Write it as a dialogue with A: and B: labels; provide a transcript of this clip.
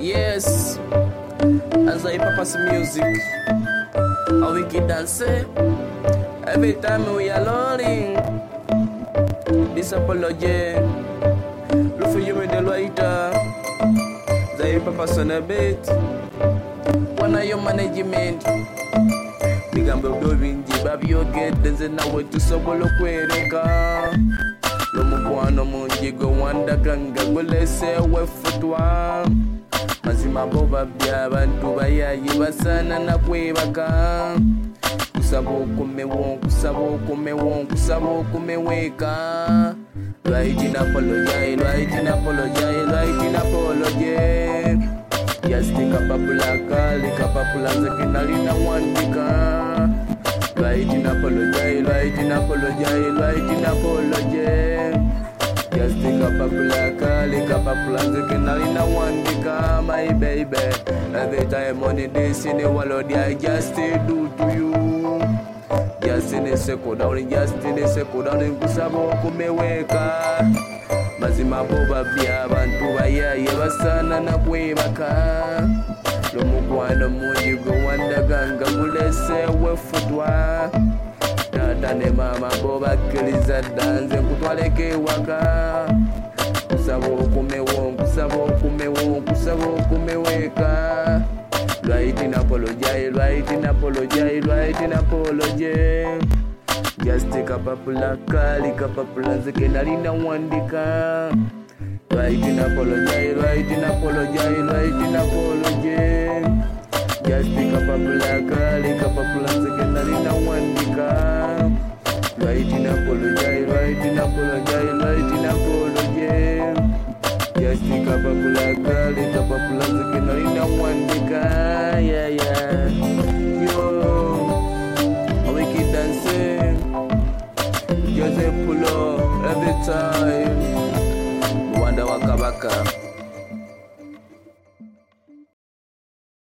A: Yes, as I papa's music, how we can dance. Every time we are learning, this apology, look for you in the lighter. Zai papa's on a bit. One of your management, big and doing Jibabi, you get dancing now to Sobolo Quereka. Lomukwano munjigo wanda ganga golese wefutwa mazima boba bya bantu bayayi basana na kwebaka kusabo kumeweka right in apology yes tika papulaka likapapulanza kinalina wandika right in apology just think up a black, Kenalina Wandika, my baby. Every time on the day, in the world, I just do to you. Just in a second down, in Kusabo, Kumeweka. Mazima Boba Bia, Bantuaya, Yavasana, Napuevaka. Lomukwano Muji go wanda ganga bulese wefutwa Tane mama boba kiliza danze kutwaleke waka Kusabo kumeweka Right in apology Just take up a pulaka, likapapulanze kenalina wandika Right in apology Just pick up a pulaka, likapapulanze kenalina wandika Right in apology Just pick up a pulaka, likapapulanze kenalina wandika Yeah, yo we keep dancing Jose pull up every time Wanda Wakabaka